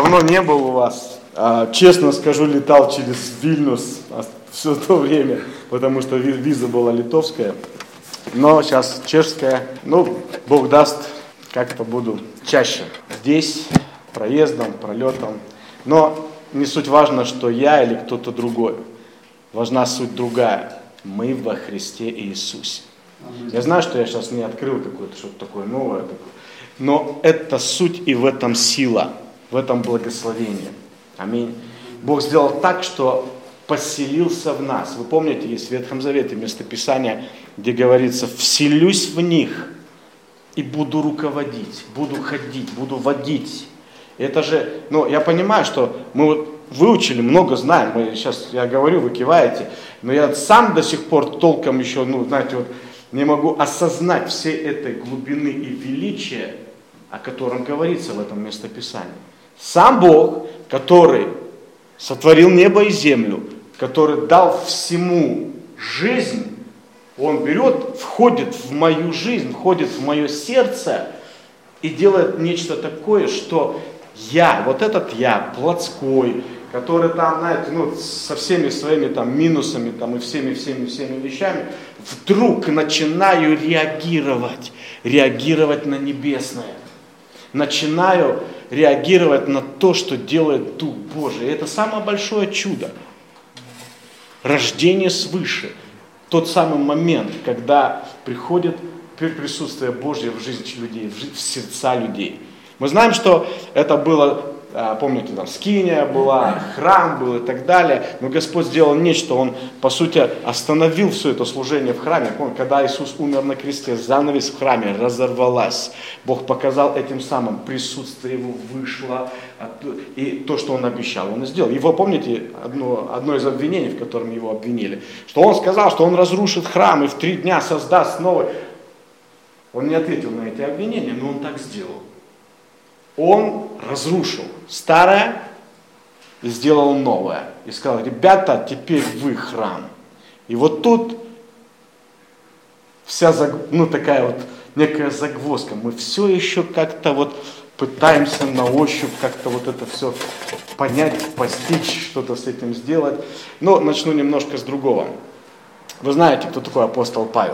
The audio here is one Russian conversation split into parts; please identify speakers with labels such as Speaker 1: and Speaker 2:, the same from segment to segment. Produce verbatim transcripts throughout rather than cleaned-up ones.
Speaker 1: давно не был у вас. Честно скажу, летал через Вильнюс все то время, потому что виза была литовская. Но сейчас чешская. Ну, Бог даст, как-то буду чаще здесь, проездом, пролетом. Но не суть важно, что я или кто-то другой. Важна суть другая. Мы во Христе Иисусе. Я знаю, что я сейчас не открыл какое-то что-то такое новое, но это суть и в этом сила, в этом благословение. Аминь. Бог сделал так, что поселился в нас. Вы помните, есть в Ветхом Завете местописание, где говорится: «Вселюсь в них и буду руководить, буду ходить, буду водить». Это же, ну, я понимаю, что мы вот выучили, много знаем, мы сейчас, я говорю, вы киваете, но я сам до сих пор толком еще, ну, знаете, вот не могу осознать всей этой глубины и величия, о котором говорится в этом местописании. Сам Бог, который сотворил небо и землю, который дал всему жизнь, Он берет, входит в мою жизнь, входит в мое сердце и делает нечто такое, что я, вот этот я, плотской, который там, знаете, ну, со всеми своими там минусами там, и всеми-всеми-всеми вещами, вдруг начинаю реагировать, реагировать на небесное. Начинаю реагировать на то, что делает Дух Божий. И это самое большое чудо. Рождение свыше. Тот самый момент, когда приходит присутствие Божье в жизнь людей, в сердца людей. Мы знаем, что это было, помните, там скиния была, храм был и так далее, но Господь сделал нечто, Он, по сути, остановил все это служение в храме. Помните, когда Иисус умер на кресте, занавес в храме разорвалась. Бог показал этим самым, присутствие Его вышло, и то, что Он обещал, Он и сделал. Его, помните, одно, одно из обвинений, в котором Его обвинили, что Он сказал, что Он разрушит храм и в три дня создаст новый. Он не ответил на эти обвинения, но Он так сделал. Он разрушил старое и сделал новое. И сказал: ребята, теперь вы храм. И вот тут вся, ну, такая вот некая загвоздка. Мы все еще как-то вот пытаемся на ощупь как-то вот это все понять, постичь, что-то с этим сделать. Но начну немножко с другого. Вы знаете, кто такой апостол Павел?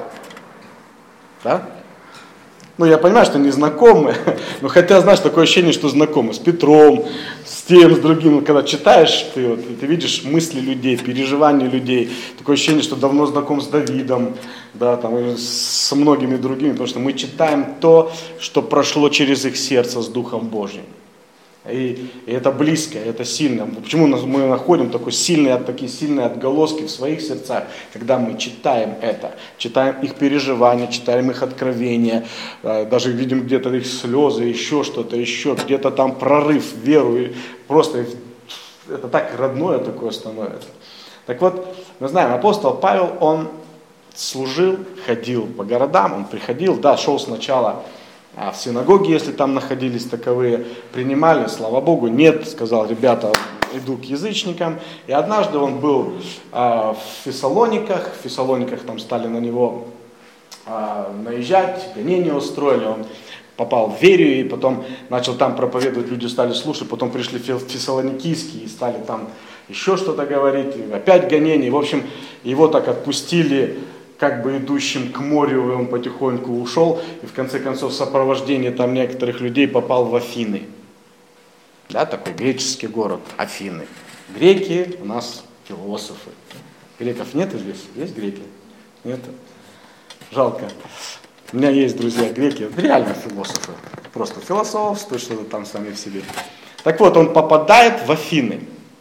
Speaker 1: Да? Ну, я понимаю, что не знакомы, но хотя, знаешь, такое ощущение, что знакомы с Петром, с тем, с другим. Когда читаешь, ты, вот, ты видишь мысли людей, переживания людей. Такое ощущение, что давно знаком с Давидом, да, там, и со многими другими, потому что мы читаем то, что прошло через их сердце с Духом Божьим. И, и это близко, это сильно. Почему мы находим такой сильный, такие сильные отголоски в своих сердцах, когда мы читаем это, читаем их переживания, читаем их откровения, даже видим где-то их слезы, еще что-то, еще где-то там прорыв в веру. И просто это так родное такое становится. Так вот, мы знаем, апостол Павел, он служил, ходил по городам, он приходил, да, шел сначала а в синагоге, если там находились таковые, принимали, слава Богу, нет, сказал: ребята, иду к язычникам. И однажды он был а, в Фессалониках, в Фессалониках там стали на него а, наезжать, гонения устроили, он попал в Верию, и потом начал там проповедовать, люди стали слушать, потом пришли фессалоникийские и стали там еще что-то говорить, и опять гонения. В общем, его так отпустили, как бы идущим к морю, и он потихоньку ушел, и в конце концов в сопровождении там некоторых людей попал в Афины. Да, такой греческий город, Афины. Греки у нас философы. Греков нет здесь? Есть греки? Нет? Жалко. У меня есть друзья греки, реально философы. Просто философствуют что-то там сами в себе. Так вот, он попадает в Афины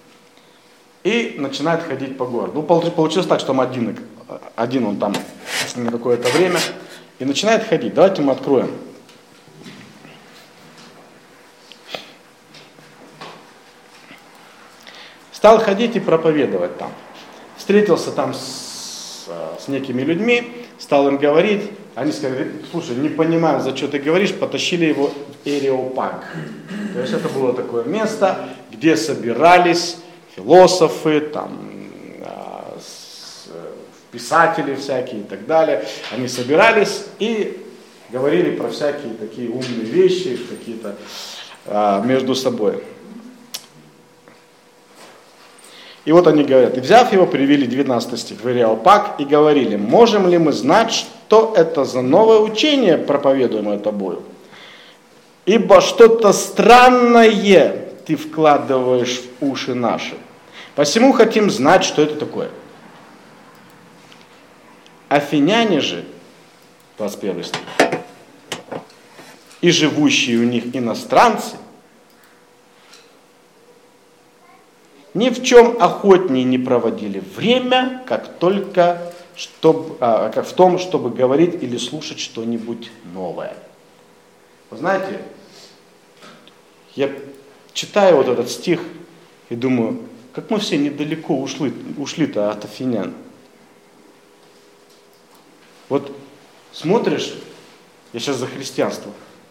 Speaker 1: и начинает ходить по городу. Ну, получилось так, что он один, один он там с ним какое-то время и начинает ходить. Давайте мы откроем. Стал ходить и проповедовать там. Встретился там с, с некими людьми, стал им говорить. Они сказали: слушай, не понимаем, за что ты говоришь, потащили его в Ареопаг. То есть это было такое место, где собирались философы, там, писатели всякие и так далее. Они собирались и говорили про всякие такие умные вещи, какие-то а, между собой. И вот они говорят, и взяв его, привели девятнадцатый стих в Ареопаг и говорили, можем ли мы знать, что это за новое учение, проповедуемое тобою? Ибо что-то странное ты вкладываешь в уши наши. Посему хотим знать, что это такое. Афиняне же, двадцать первый стих, и живущие у них иностранцы, ни в чем охотнее не проводили время, как только чтоб, а, как в том, чтобы говорить или слушать что-нибудь новое. Вы знаете, я читаю вот этот стих и думаю, как мы все недалеко ушли, ушли-то от афинян. Вот смотришь, я сейчас за христианство,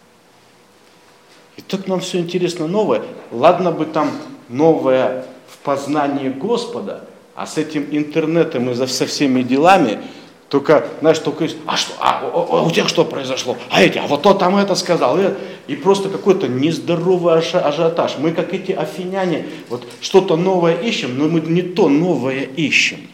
Speaker 1: и так нам все интересно новое. Ладно бы там новое в познании Господа, а с этим интернетом и со всеми делами, только, знаешь, только, а что, а, а, а у тех что произошло? А эти, а вот тот там это сказал. И, и просто какой-то нездоровый ажиотаж. Мы, как эти афиняне, вот что-то новое ищем, но мы не то новое ищем.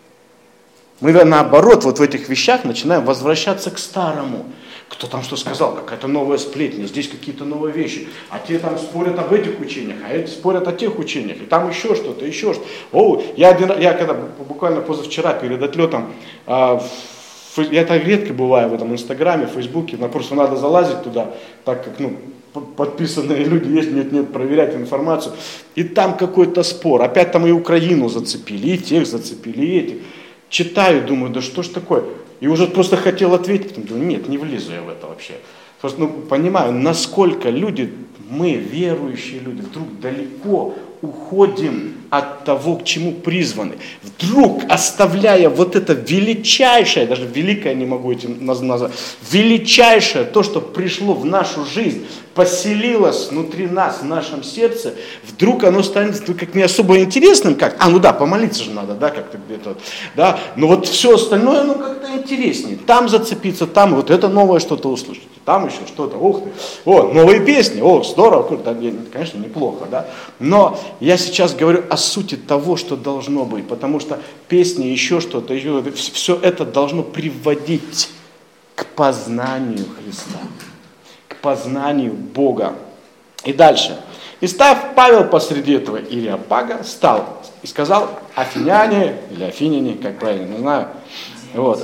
Speaker 1: Мы наоборот вот в этих вещах начинаем возвращаться к старому. Кто там что сказал, какая-то новая сплетня, здесь какие-то новые вещи. А те там спорят об этих учениях, а эти спорят о тех учениях. И там еще что-то, еще что-то. О, я, один, я когда буквально позавчера перед отлетом, а, в, я так редко бываю в этом инстаграме, в фейсбуке, но просто надо залазить туда, так как, ну, подписанные люди есть, нет-нет, проверять информацию. И там какой-то спор. Опять там и Украину зацепили, и тех зацепили, и этих. Читаю, думаю, да что ж такое? И уже просто хотел ответить, думаю, нет, не влезу я в это вообще. Просто, ну, понимаю, насколько люди, мы, верующие люди, вдруг далеко уходим от того, к чему призваны. Вдруг, оставляя вот это величайшее, даже великое не могу этим назвать, величайшее, то, что пришло в нашу жизнь, поселилось внутри нас, в нашем сердце, вдруг оно станет как не особо интересным, как, а, ну да, помолиться же надо, да, как-то где-то, да, но вот все остальное, ну, как-то интереснее. Там зацепиться, там вот это новое что-то услышать, там еще что-то, ух ты, о, новые песни, о, здорово, конечно, неплохо, да, но я сейчас говорю о сути того, что должно быть, потому что песни, еще что-то, еще, все это должно приводить к познанию Христа, к познанию Бога. И дальше. И став Павел посреди этого Ареопага, стал и сказал, афиняне, или афиняне, как правильно, не знаю, вот,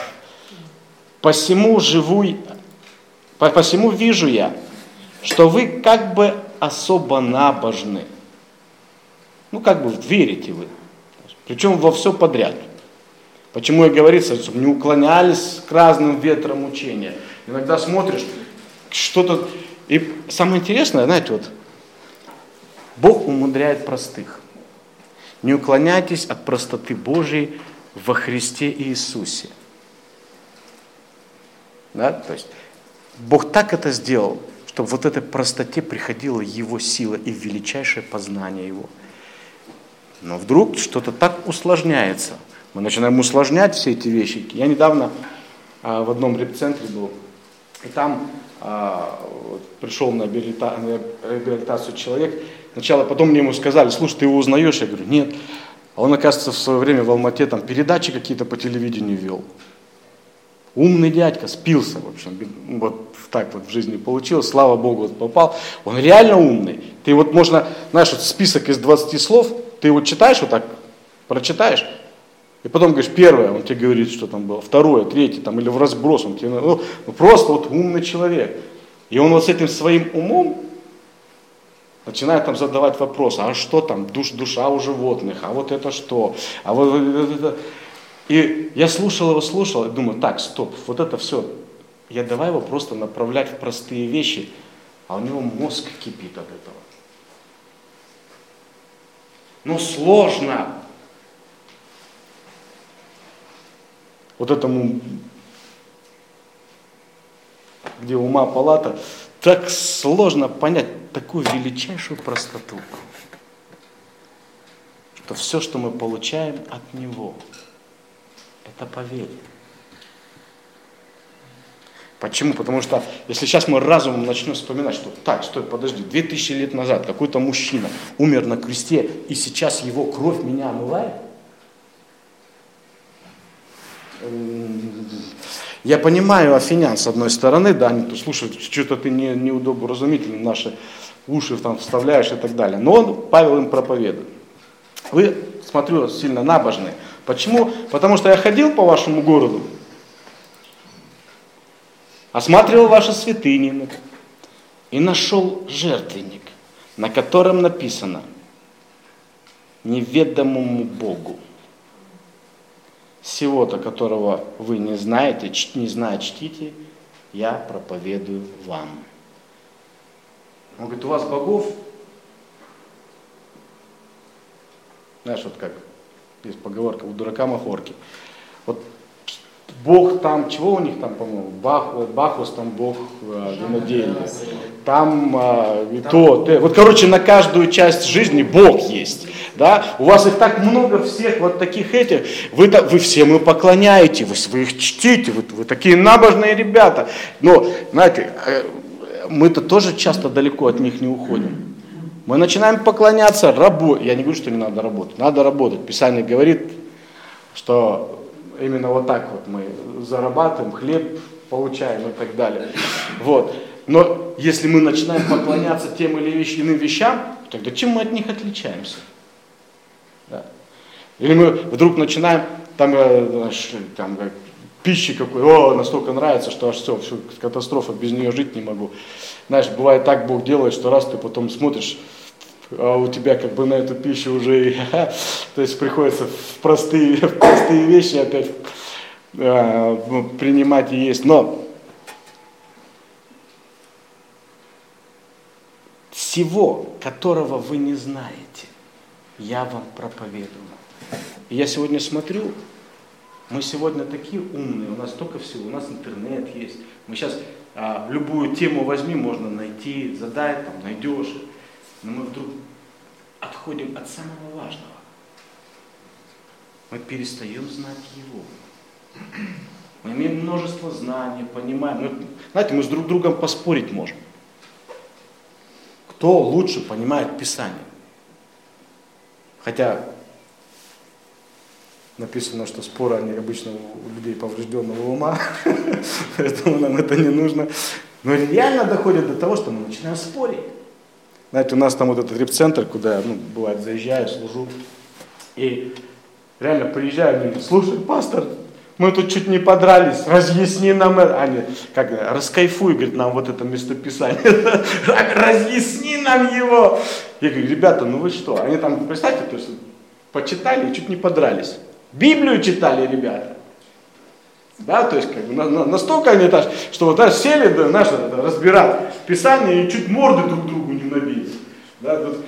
Speaker 1: посему живу, посему вижу я, что вы как бы особо набожны. Ну, как бы верите вы. Причем во все подряд. Почему и говорится, чтобы не уклонялись к разным ветрам учения. Иногда смотришь, что-то... И самое интересное, знаете, вот, Бог умудряет простых. Не уклоняйтесь от простоты Божией во Христе Иисусе. Да? То есть Бог так это сделал, чтобы вот этой простоте приходила Его сила и величайшее познание Его. Но вдруг что-то так усложняется. Мы начинаем усложнять все эти вещи. Я недавно а, в одном репцентре был, и там а, вот, пришел на реабилитацию человек. Сначала, потом мне ему сказали, слушай, ты его узнаешь? Я говорю, нет. А он, оказывается, в свое время в Алмате там передачи какие-то по телевидению вел. Умный дядька, спился, в общем, вот так вот в жизни получилось, слава Богу, вот попал. Он реально умный. Ты вот можно, знаешь, вот список из двадцати слов, ты его читаешь вот так, прочитаешь, и потом говоришь, первое, он тебе говорит, что там было, второе, третье, там, или в разброс, он тебе, ну, ну, просто вот умный человек. И он вот с этим своим умом начинает там задавать вопросы, а что там, душ, душа у животных, а вот это что, а вот это... И я слушал его, слушал, и думаю, так, стоп, вот это все, я давай его просто направлять в простые вещи, а у него мозг кипит от этого. Ну, сложно. Вот этому, где ума палата, так сложно понять такую величайшую простоту, что все, что мы получаем от Него, это по вере. Почему? Потому что если сейчас мы разумом начнем вспоминать, что так, стой, подожди, две тысячи лет назад какой-то мужчина умер на кресте, и сейчас его кровь меня омывает. Я понимаю афинян с одной стороны, да, они тут слушают, что-то ты не, неудоборазумительно наши уши там вставляешь и так далее. Но он, Павел им проповедует. Вы, смотрю, сильно набожные. Почему? Потому что я ходил по вашему городу, осматривал ваши святыни и нашел жертвенник, на котором написано «Неведомому Богу». Сего-то, которого вы не знаете, не зная, чтите, я проповедую вам. Он говорит, у вас богов, знаешь, вот как есть поговорка, у дурака махорки. Вот Бог там, чего у них там, по-моему, Бах, Бахус, там Бог э, винодельный, там э, то, то, вот, короче, на каждую часть жизни Бог есть, да, у вас их так много всех вот таких этих, вы, вы всем им поклоняете, вы, вы их чтите, вы, вы такие набожные ребята, но, знаете, э, мы-то тоже часто далеко от них не уходим. Мы начинаем поклоняться, работать, я не говорю, что не надо работать, надо работать, Писание говорит, что именно вот так вот мы зарабатываем, хлеб получаем и так далее. Вот. Но если мы начинаем поклоняться тем или иным вещам, тогда чем мы от них отличаемся? Да. Или мы вдруг начинаем, там, там пищи какой, о, настолько нравится, что аж все, все, катастрофа, без нее жить не могу. Знаешь, бывает так, Бог делает, что раз ты потом смотришь, а у тебя как бы на эту пищу уже, то есть приходится в простые, в простые вещи опять э, принимать и есть. Но всего, которого вы не знаете, я вам проповедую. И я сегодня смотрю, мы сегодня такие умные, у нас столько всего, у нас интернет есть. Мы сейчас а, любую тему возьми, можно найти, задать, там, найдешь. Но мы вдруг отходим от самого важного. Мы перестаем знать Его. Мы имеем множество знаний, понимаем. Мы, знаете, мы с друг другом поспорить можем. Кто лучше понимает Писание? Хотя написано, что споры, они обычно у людей поврежденного ума, поэтому нам это не нужно. Но реально доходит до того, что мы начинаем спорить. Знаете, у нас там вот этот репцентр, куда я, ну, бывает, заезжаю, служу, и реально приезжаю, они, слушай, пастор, мы тут чуть не подрались, разъясни нам это. Они, как, раскайфуй, говорит, нам вот это местописание, разъясни нам его. Я говорю, ребята, ну вы что? Они там, представьте, то есть, почитали и чуть не подрались. Библию читали, ребята. Да, то есть, как бы, на, на, настолько они, так, что вот даже сели, да, наши, да, разбирать Писание и чуть морды друг другу не набили. Да, тут...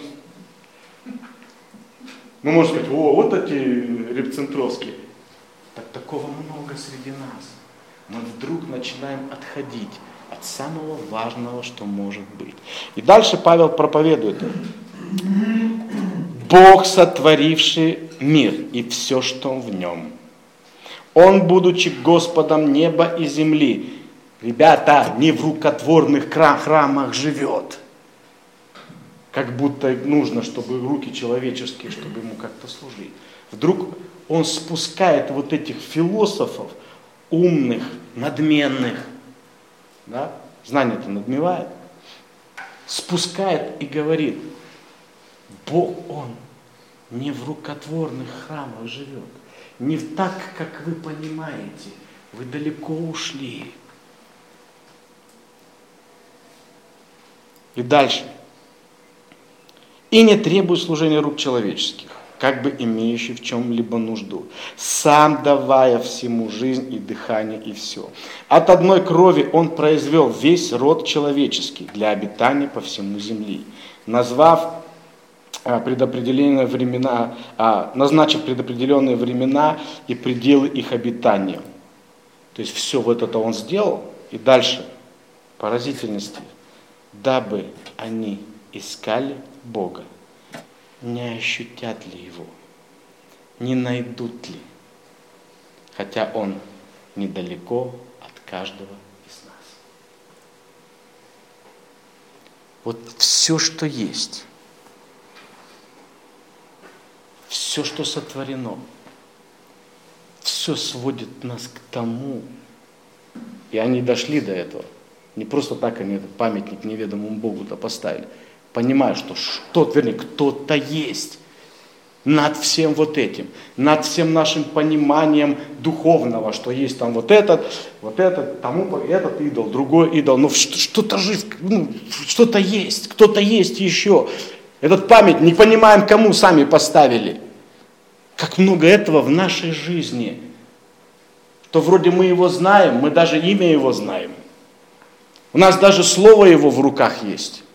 Speaker 1: Ну, можно сказать, о, вот эти репцентровские. Так такого много среди нас. Мы вдруг начинаем отходить от самого важного, что может быть. И дальше Павел проповедует. Бог, сотворивший мир и все, что в нем. Он, будучи Господом неба и земли, ребята, не в рукотворных храмах живет. Как будто нужно, чтобы руки человеческие, чтобы ему как-то служить. Вдруг он спускает вот этих философов, умных, надменных, да? Знание-то надмевает, спускает и говорит, Бог, Он не в рукотворных храмах живет. Не так, как вы понимаете. Вы далеко ушли. И дальше. И не требует служения рук человеческих, как бы имеющий в чем-либо нужду, сам давая всему жизнь и дыхание и все. От одной крови он произвел весь род человеческий для обитания по всему земле, назвав предопределенные времена, назначив предопределенные времена и пределы их обитания. То есть все вот это он сделал, и дальше поразительности, дабы они искали Бога, не ощутят ли Его, не найдут ли, хотя Он недалеко от каждого из нас. Вот все, что есть, все, что сотворено, все сводит нас к тому, и они дошли до этого. Не просто так они этот памятник неведомому Богу-то поставили. Понимая, что что-то, вернее, кто-то есть над всем вот этим, над всем нашим пониманием духовного, что есть там вот этот, вот этот, тому этот идол, другой идол, ну что-то же, ну, что-то есть, кто-то есть еще. Этот памятник не понимаем, кому сами поставили. Как много этого в нашей жизни, что вроде мы его знаем, мы даже имя его знаем. У нас даже слово его в руках есть.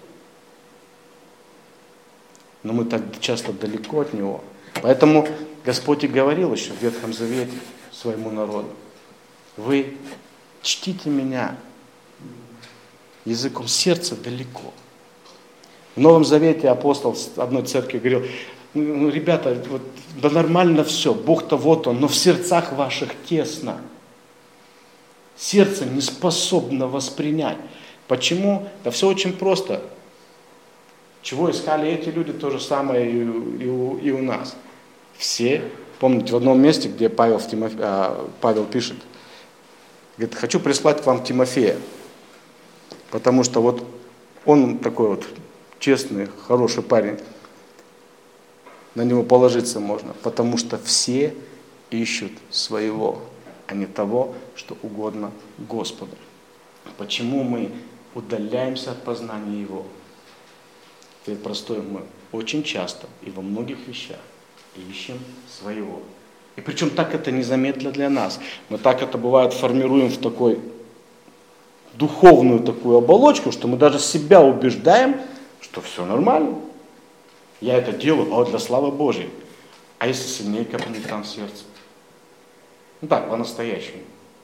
Speaker 1: Но мы так часто далеко от него. Поэтому Господь и говорил еще в Ветхом Завете своему народу: вы чтите меня языком сердца далеко. В Новом Завете апостол одной церкви говорил: ну, ребята, вот, да нормально все, Бог-то вот он, но в сердцах ваших тесно. Сердце не способно воспринять. Почему? Да все очень просто. Чего искали эти люди, то же самое и, и, у, и у нас. Все, помните, в одном месте, где Павел, в Тимофе, а, Павел пишет, говорит: хочу прислать к вам Тимофея, потому что вот он такой вот честный, хороший парень, на него положиться можно, потому что все ищут своего, а не того, что угодно Господу. Почему мы удаляемся от познания Его? Ответ простой: мы очень часто и во многих вещах ищем своего. И причем так это незаметно для нас. Мы так это бывает формируем в такой духовную такую оболочку, что мы даже себя убеждаем, что все нормально. Я это делаю, а для славы Божьей. А если сильнее копнуть там в сердце? Ну так, по-настоящему.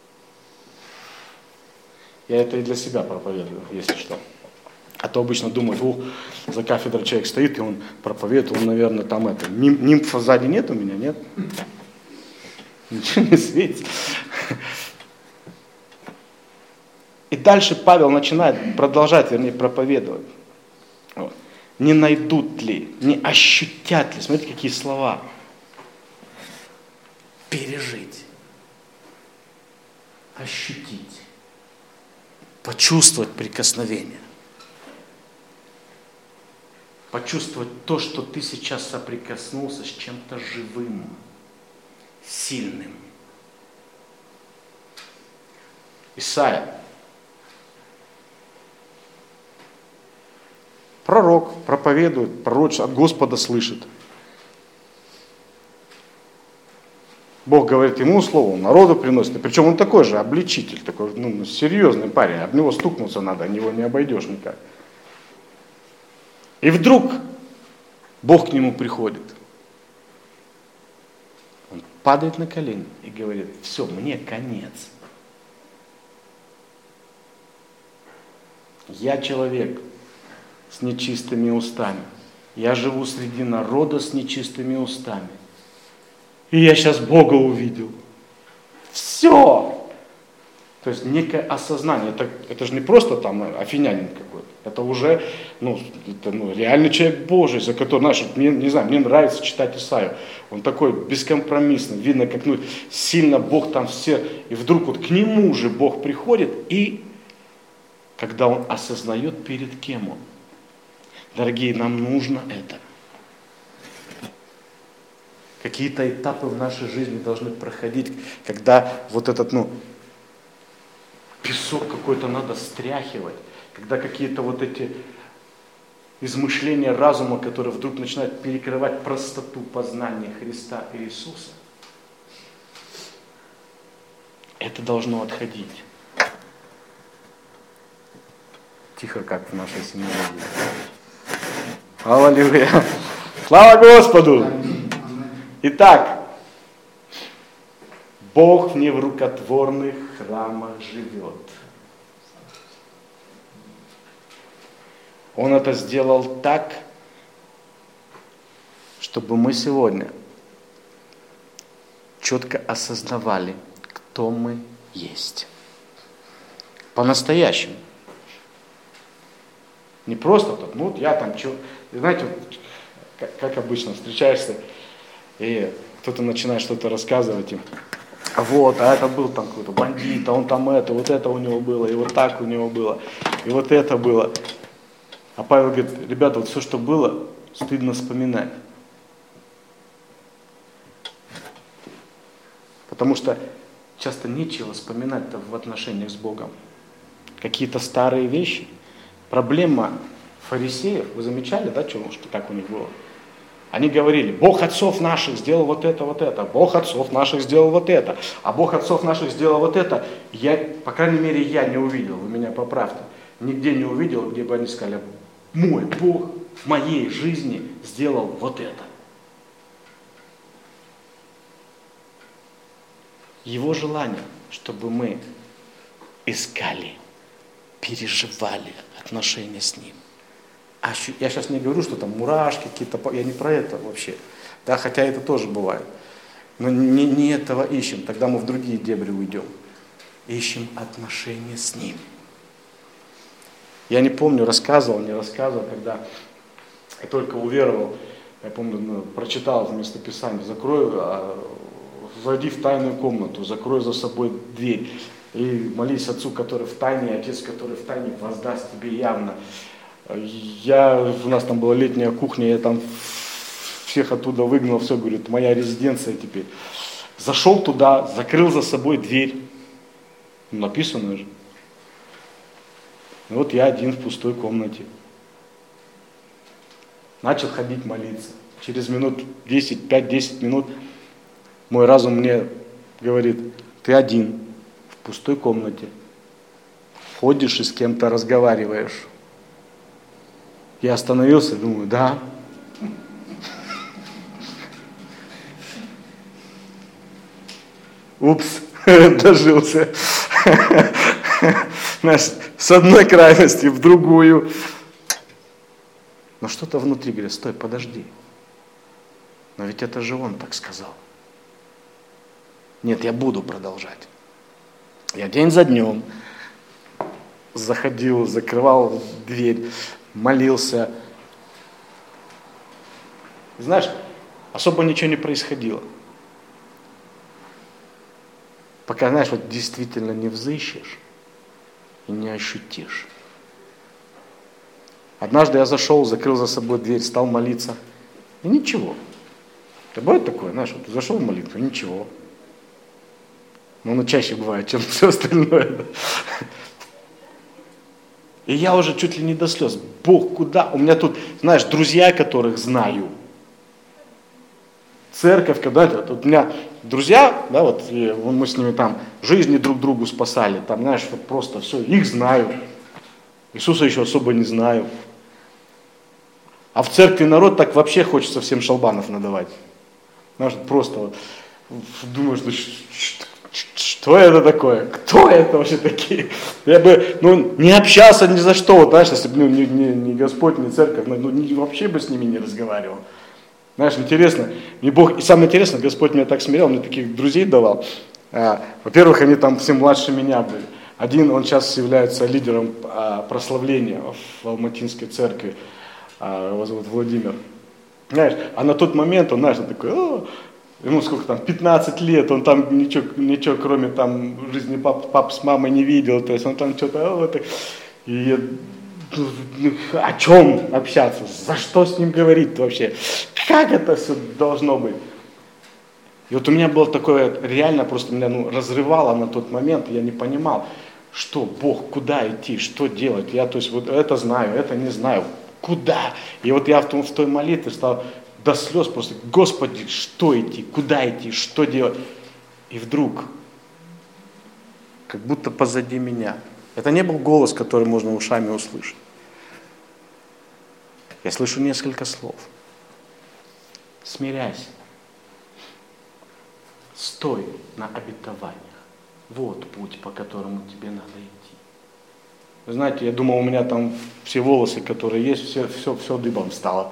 Speaker 1: Я это и для себя проповедую, если что. А то обычно думают: о, за кафедрой человек стоит, и он проповедует, он, наверное, там это, ним, нимфа сзади нет у меня, нет? Ничего не светит. И дальше Павел начинает, продолжать, вернее, проповедовать. Вот. Не найдут ли, не ощутят ли, смотрите, какие слова. Пережить, ощутить, почувствовать прикосновение. Почувствовать то, что ты сейчас соприкоснулся с чем-то живым, сильным. Исайя. Пророк проповедует, пророчество от Господа слышит. Бог говорит ему слово, народу приносит. Причем он такой же обличитель, такой ну, серьезный парень. Об него стукнуться надо, него не обойдешь никак. И вдруг Бог к нему приходит. Он падает на колени и говорит: все, мне конец. Я человек с нечистыми устами. Я живу среди народа с нечистыми устами. И я сейчас Бога увидел. Все. То есть некое осознание. Это, это же не просто там афинянин какой-то. Это уже ну, это, ну, реальный человек Божий, за который, знаешь, мне, не знаю, мне нравится читать Исаию. Он такой бескомпромиссный. Видно, как ну, сильно Бог там все. И вдруг вот к нему же Бог приходит. И когда он осознает, перед кем он. Дорогие, нам нужно это. Какие-то этапы в нашей жизни должны проходить, когда вот этот, ну, песок какой-то надо стряхивать, когда какие-то вот эти измышления разума, которые вдруг начинают перекрывать простоту познания Христа и Иисуса, это должно отходить. Тихо, как в нашей семье. Аллилуйя! Слава Господу! Итак, Бог не в рукотворных храмах живет. Он это сделал так, чтобы мы сегодня четко осознавали, кто мы есть. По-настоящему. Не просто так, ну вот я там что, знаете, вот, как, как обычно встречаешься, и кто-то начинает что-то рассказывать им. А вот, а это был там какой-то бандит, а он там это, вот это у него было, и вот так у него было, и вот это было. А Павел говорит, ребята, вот все, что было, стыдно вспоминать. Потому что часто нечего вспоминать-то в отношениях с Богом. Какие-то старые вещи. Проблема фарисеев, вы замечали, да, что, что так у них было? Они говорили, Бог отцов наших сделал вот это, вот это, Бог отцов наших сделал вот это, а Бог отцов наших сделал вот это. Я, по крайней мере, я не увидел, вы меня поправьте, нигде не увидел, где бы они сказали, мой Бог в моей жизни сделал вот это. Его желание, чтобы мы искали, переживали отношения с Ним. А я сейчас не говорю, что там мурашки какие-то, я не про это вообще. Да, хотя это тоже бывает. Но не, не этого ищем, тогда мы в другие дебри уйдем. Ищем отношения с Ним. Я не помню, рассказывал, не рассказывал, когда я только уверовал, я помню, ну, прочитал это местописание, закрой, а, войди в тайную комнату, закрой за собой дверь и молись Отцу, который в тайне, Отец, который в тайне, воздаст тебе явно. Я, у нас там была летняя кухня, я там всех оттуда выгнал, все, говорит, моя резиденция теперь. Зашел туда, закрыл за собой дверь. Написано же. И вот я один в пустой комнате. Начал ходить молиться. Через минут десять, пять-десять минут мой разум мне говорит, ты один в пустой комнате. Ходишь и с кем-то разговариваешь. Я остановился, думаю, да. Упс, дожился. Знаешь, с одной крайности в другую. Но что-то внутри говорит, стой, подожди. Но ведь это же он так сказал. Нет, я буду продолжать. Я день за днем заходил, закрывал дверь, молился. Знаешь, особо ничего не происходило. Пока, знаешь, вот действительно не взыщешь и не ощутишь. Однажды я зашел, закрыл за собой дверь, стал молиться. И ничего. Это бывает такое, знаешь, вот зашел в молитву, и ничего. Но оно чаще бывает, чем все остальное. И я уже чуть ли не до слез. Бог, куда? У меня тут, знаешь, друзья, которых знаю. Церковь, когда это, вот у меня друзья, да, вот и мы с ними там жизни друг другу спасали, там, знаешь, вот просто все, их знаю. Иисуса еще особо не знаю. А в церкви народ так вообще хочется всем шалбанов надавать. Знаешь, просто вот думаешь, ну, что это такое? Кто это вообще такие? Я бы, ну, не общался ни за что, вот, знаешь, если бы ну, не, не, не Господь, не церковь, ну, не, вообще бы с ними не разговаривал. Знаешь, интересно, мне Бог, и самое интересное, Господь меня так смирял, мне таких друзей давал. А, во-первых, они там все младше меня были. Один, он сейчас является лидером а, прославления в Алматинской церкви, а, его зовут Владимир. Знаешь, а на тот момент он, знаешь, он такой, о, ему сколько там, пятнадцать лет, он там ничего, ничего кроме там жизни пап, пап с мамой не видел, то есть он там что-то, о, так, и я, ну, о чем общаться, за что с ним говорить вообще, как это все должно быть. И вот у меня было такое, реально просто меня ну, разрывало на тот момент, я не понимал, что Бог, куда идти, что делать, я то есть вот это знаю, это не знаю, куда. И вот я в, том, в той молитве стал до слез просто, Господи, что идти, куда идти, что делать. И вдруг, как будто позади меня, это не был голос, который можно ушами услышать. Я слышу несколько слов. Смиряйся. Стой на обетованиях. Вот путь, по которому тебе надо идти. Вы знаете, я думал, у меня там все волосы, которые есть, все, все, все дыбом стало.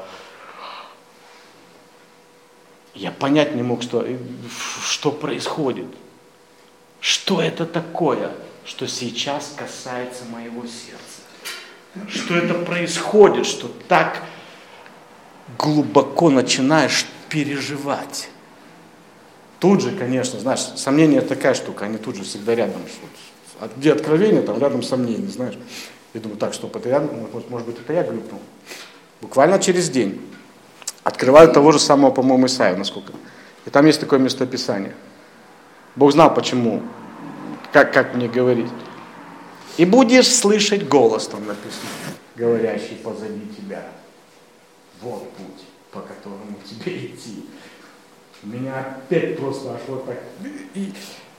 Speaker 1: Я понять не мог, что, что происходит. Что это такое, что сейчас касается моего сердца. что это происходит, что так глубоко начинаешь переживать. Тут же, конечно, знаешь, сомнение такая штука, они тут же всегда рядом. Где откровение, там рядом сомнение, знаешь. Я думаю, так, стоп, это я, может, может быть, это я глюкнул. Буквально через день открываю того же самого, по-моему, Исаию, насколько. И там есть такое местописание. Бог знал, почему, как, как мне говорить. И будешь слышать голос, там написано, говорящий позади тебя. Вот путь, по которому тебе идти. Меня опять просто аж вот так. И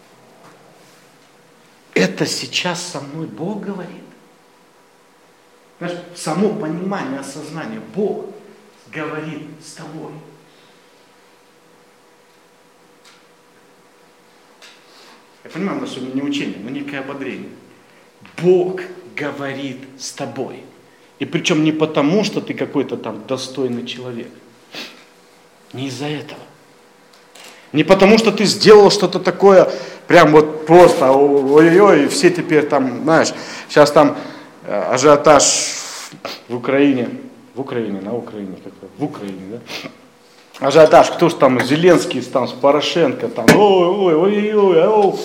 Speaker 1: это сейчас со мной Бог говорит. Знаешь, само понимание, осознание, Бог говорит с тобой. Я понимаю, у нас сегодня не учение, но некое ободрение. Бог говорит с тобой. И причем не потому, что ты какой-то там достойный человек. Не из-за этого. Не потому, что ты сделал что-то такое, прям вот просто, ой-ой-ой, и все теперь там, знаешь, сейчас там ажиотаж в Украине, в Украине, на Украине, как-то, в Украине, да? Ажиотаж, кто ж там, Зеленский там, с Порошенко, там, ой-ой-ой, ой.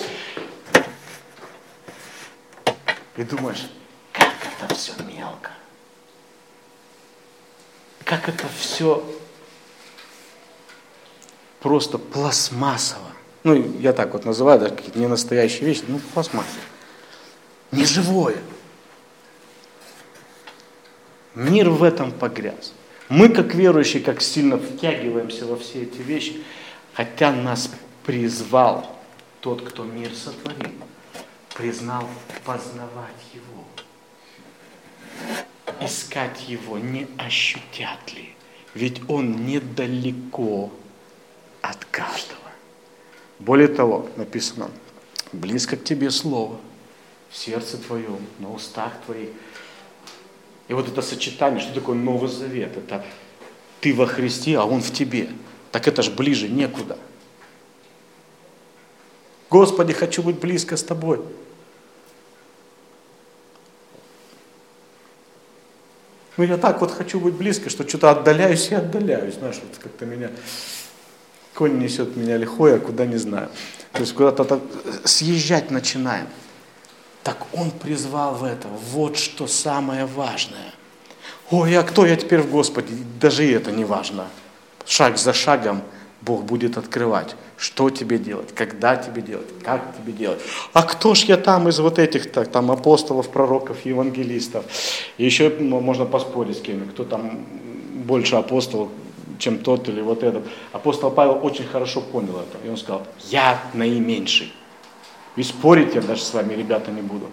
Speaker 1: И думаешь, как это все мелко, как это все просто пластмассово. Ну, я так вот называю, даже какие-то ненастоящие вещи, ну, пластмассово. Неживое. Мир в этом погряз. Мы, как верующие, как сильно втягиваемся во все эти вещи, хотя нас призвал тот, кто мир сотворил, признал познавать Его. Искать Его, не ощутят ли, ведь Он недалеко от каждого. Более того, написано, близко к тебе слово, в сердце твоем, на устах твоих. И вот это сочетание, что такое Новый Завет? Это ты во Христе, а Он в тебе. Так это ж ближе некуда. Господи, хочу быть близко с тобой. Ну я так вот хочу быть близко, что что-то отдаляюсь и отдаляюсь. Знаешь, вот как-то меня... Конь несет меня лихой, а куда не знаю. То есть куда-то так съезжать начинаем. Так Он призвал в это. Вот что самое важное. Ой, а кто я теперь в Господе? Даже и это не важно. Шаг за шагом Бог будет открывать, что тебе делать, когда тебе делать, как тебе делать. А кто ж я там из вот этих так, там апостолов, пророков, евангелистов? И еще можно поспорить с кем, кто там больше апостолов, чем тот или вот этот. Апостол Павел очень хорошо понял это. И он сказал, я наименьший. И спорить я даже с вами, ребята, не буду.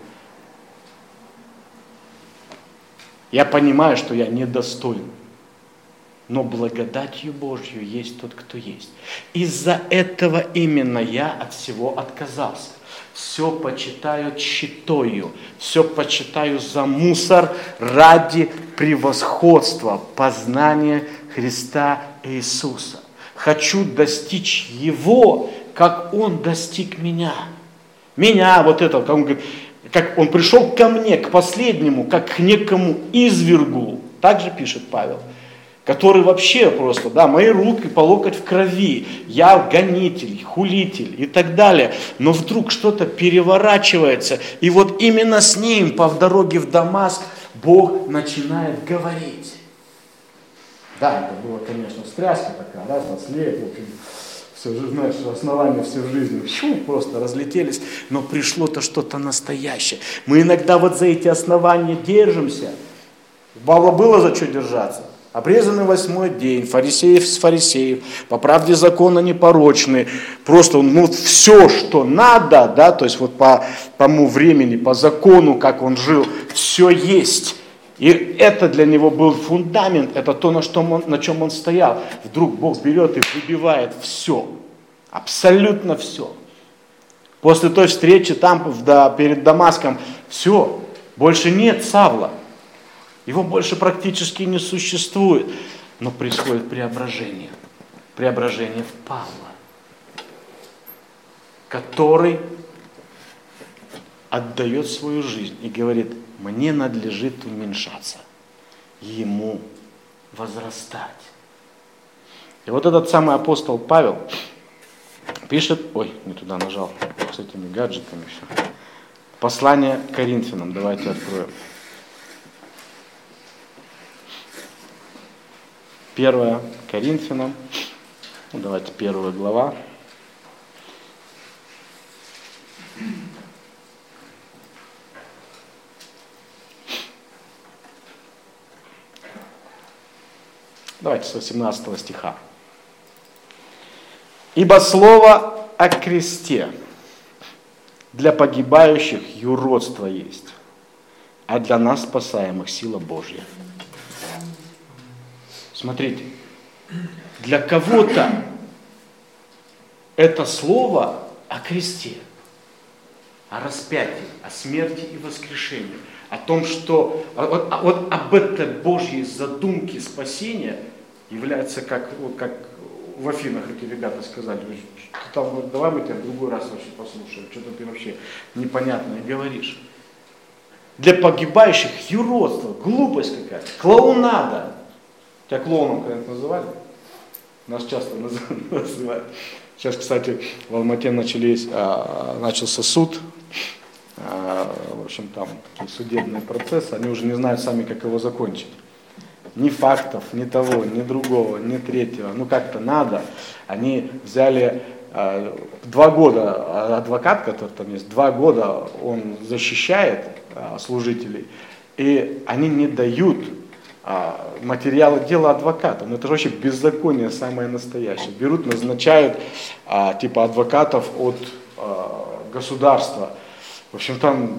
Speaker 1: Я понимаю, что я недостоин. Но благодатью Божью есть тот, кто есть. Из-за этого именно я от всего отказался. Все почитаю тщетою, все почитаю за мусор ради превосходства, познания Христа Иисуса. Хочу достичь Его, как Он достиг меня. Меня, вот это, как Он говорит, как Он пришел ко мне, к последнему, как к некому извергу. Так же пишет Павел. Который вообще просто, да, мои руки по локоть в крови, я гонитель, хулитель и так далее. Но вдруг что-то переворачивается, и вот именно с ним по дороге в Дамаск Бог начинает говорить. Да, это было, конечно, стряска такая, раз, наслед, в общем, все, знаешь, основания все в жизни фью, просто разлетелись, но пришло-то что-то настоящее. Мы иногда вот за эти основания держимся. Павла было за что держаться. Обрезанный восьмой день, фарисеев с фарисеев, по правде закона непорочный, просто ну, все, что надо, да, то есть вот по тому времени, по закону, как он жил, все есть. И это для него был фундамент, это то, на, что он, на чем он стоял. Вдруг Бог берет и выбивает все, абсолютно все. После той встречи там, да, перед Дамаском, все, больше нет Савла. Его больше практически не существует. Но происходит преображение. Преображение в Павла, который отдает свою жизнь и говорит, мне надлежит уменьшаться, ему возрастать. И вот этот самый апостол Павел пишет, ой, не туда нажал, с этими гаджетами все. Послание к Коринфянам, давайте откроем. Первое Коринфянам, ну, давайте первая глава. Давайте с восемнадцатого стиха. «Ибо слово о кресте для погибающих юродство есть, а для нас спасаемых сила Божья». Смотрите, для кого-то это слово о кресте, о распятии, о смерти и воскрешении, о том, что вот, вот об этой Божьей задумке спасения является, как, вот, как в Афинах эти ребята сказали, там, давай мы тебя в другой раз вообще послушаем, что-то ты вообще непонятное говоришь. Для погибающих юродство, глупость какая-то, клоунада. Тебя клоуном когда-нибудь называли? Нас часто называют. Сейчас, кстати, в Алмате начались, а, начался суд, а, в общем, там такие судебные процессы, они уже не знают сами, как его закончить. Ни фактов, ни того, ни другого, ни третьего. Ну как-то надо. Они взяли а, два года, адвокат, который там есть, два года он защищает а, служителей, и они не дают а, материалы дела адвокатам. Это же вообще беззаконие самое настоящее. Берут, назначают а, типа адвокатов от а, государства. В общем, там,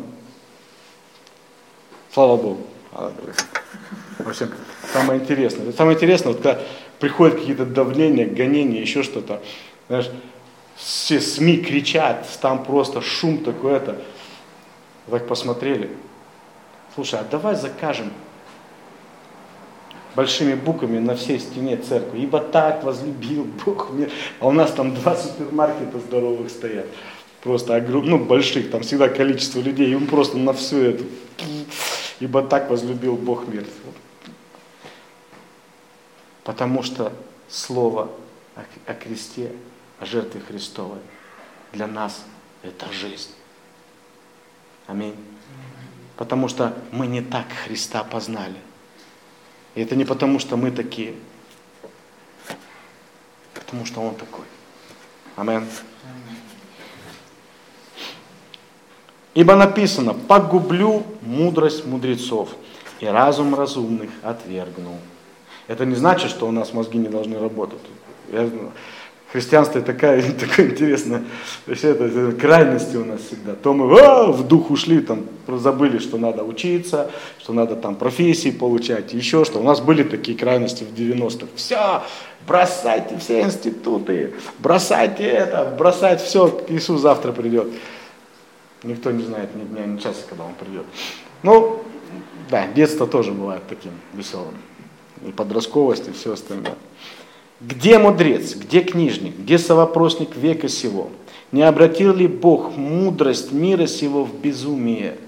Speaker 1: слава Богу. В общем, самое интересное. Самое интересное, вот когда приходят какие-то давления, гонения, еще что-то, знаешь, все СМИ кричат, там просто шум такой, это. Так посмотрели. Слушай, а давай закажем большими буквами на всей стене церкви. Ибо так возлюбил Бог мир. А у нас там два супермаркета здоровых стоят. Просто огромных, ну, больших, там всегда количество людей. И он просто на всю эту. Ибо так возлюбил Бог мир. Потому что слово о кресте, о жертве Христовой для нас это жизнь. Аминь. Потому что мы не так Христа познали. И это не потому, что мы такие, потому что Он такой. Аминь. Ибо написано: погублю мудрость мудрецов и разум разумных отвергну. Это не значит, что у нас мозги не должны работать. Я, христианство такая, такое интересное, это, это крайности у нас всегда. То мы а, в дух ушли, там, забыли, что надо учиться, что надо там профессии получать, еще что. У нас были такие крайности в девяностых. Все, бросайте все институты, бросайте это, бросайте все, Иисус завтра придет. Никто не знает ни дня, ни часа, когда Он придет. Ну, да, детство тоже бывает таким веселым. И подростковость, и все остальное. Где мудрец, где книжник, где совопросник века сего? Не обратил ли Бог мудрость мира сего в безумие?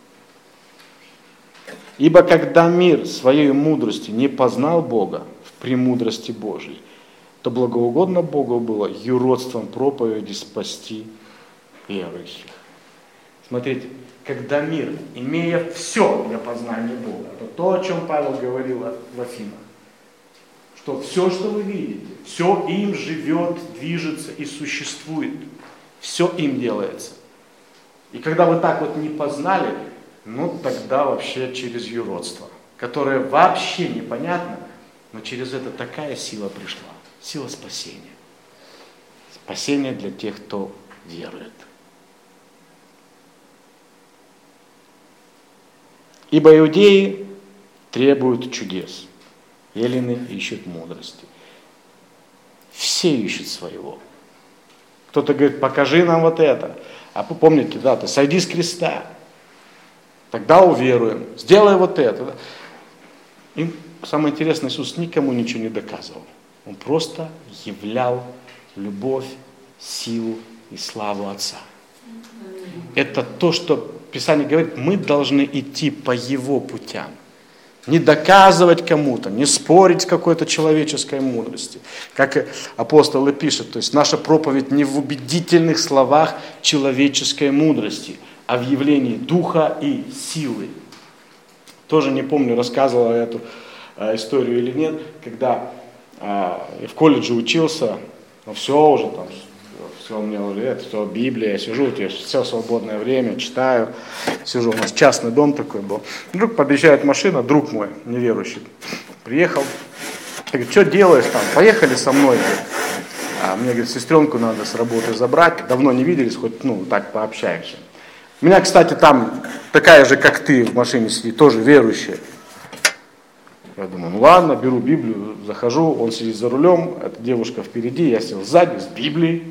Speaker 1: Ибо когда мир своей мудростью не познал Бога в премудрости Божией, то благоугодно Богу было юродством проповеди спасти верующих. Смотрите, когда мир, имея все для познания Бога, это то, о чем Павел говорил в Афинах, что все, что вы видите, все им живет, движется и существует, все им делается. И когда вы так вот не познали, ну тогда вообще через юродство, которое вообще непонятно, но через это такая сила пришла, сила спасения. Спасение для тех, кто верует. Ибо иудеи требуют чудес, елены ищут мудрости. Все ищут своего. Кто-то говорит: покажи нам вот это. А вы помните, да, ты сойди с креста, тогда уверуем. Сделай вот это. И самое интересное, Иисус никому ничего не доказывал. Он просто являл любовь, силу и славу Отца. Это то, что Писание говорит, мы должны идти по Его путям. Не доказывать кому-то, не спорить с какой-то человеческой мудрости. Как апостол и пишет, то есть наша проповедь не в убедительных словах человеческой мудрости, а в явлении духа и силы. Тоже не помню, рассказывал я эту э, историю или нет, когда э, в колледже учился, ну все уже там, все у меня уже, это все Библия, я сижу, вот я все свободное время, читаю, сижу, у нас частный дом такой был. Вдруг подъезжает машина, друг мой, неверующий, приехал, я говорю, что делаешь там, поехали со мной. А мне, говорит, сестренку надо с работы забрать, давно не виделись, хоть, ну, так пообщаемся. У меня, кстати, там такая же, как ты, в машине сидит, тоже верующая. Я думаю, ну ладно, беру Библию, захожу, он сидит за рулем, эта девушка впереди, я сел сзади с Библией.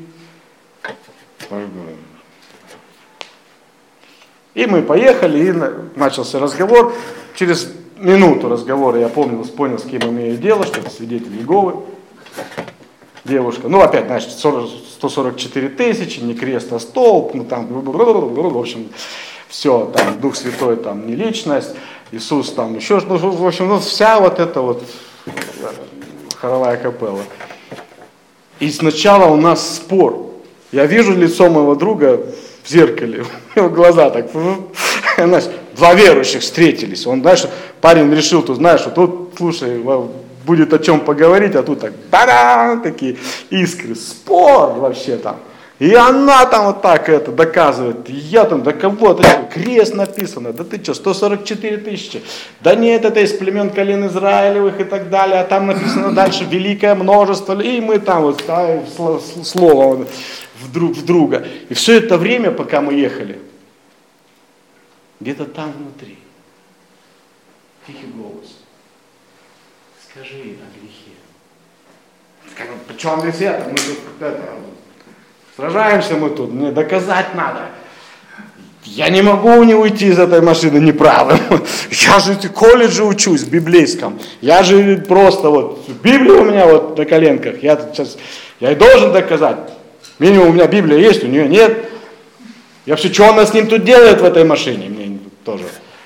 Speaker 1: И мы поехали, и начался разговор. Через минуту разговора я помнил, понял, с кем имею дело, что это свидетель Иеговы. Девушка, ну опять, значит, сто сорок четыре тысячи, не крест, а столб, ну там, в общем, все, там, Дух Святой, там, не личность, Иисус, там, еще что-то, в общем, ну, вся вот эта вот хоровая капелла. И сначала у нас спор. Я вижу лицо моего друга в зеркале, его глаза так, знаешь, два верующих встретились. Он, знаешь, парень решил, тут, знаешь, вот тут, слушай, будет о чем поговорить, а тут так, та-да, такие искры, спор вообще там. И она там вот так это доказывает, и я там, да кого, это крест написано, да ты что, сто сорок четыре тысячи, да нет, это из племен колен Израилевых и так далее, а там написано дальше великое множество, и мы там вот ставим слово в, друг, в друга. И все это время, пока мы ехали, где-то там внутри, тихий голос, скажи о грехе. Причем здесь это, мы тут это... Сражаемся мы тут, мне доказать надо. Я не могу не уйти из этой машины неправым. Я же в колледже учусь, в библейском. Я же просто вот, Библия у меня вот на коленках. Я сейчас, я и должен доказать. Минимум у меня Библия есть, у нее нет. Я вообще, что она с ним тут делает в этой машине? Мне тоже.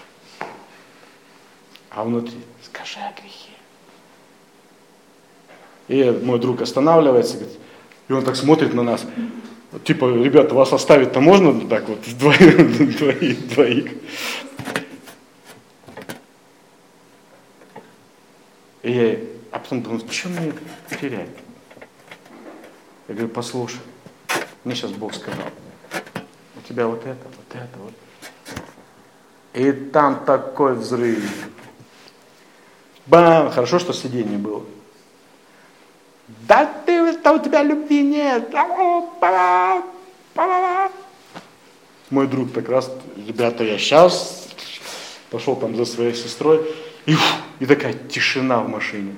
Speaker 1: А внутри, скажи о грехе. И мой друг останавливается, говорит, и он так смотрит на нас. Типа, ребята, вас оставить-то можно так вот, двоих, двоих, двоих. И я, а потом думаю, что мне терять? Я говорю, послушай, мне сейчас Бог сказал, у тебя вот это, вот это, вот. И там такой взрыв. Бам! Хорошо, что сиденье было. Да ты, что у тебя любви нет. Мой друг так раз, ребята, я сейчас пошел там за своей сестрой, и, и такая тишина в машине.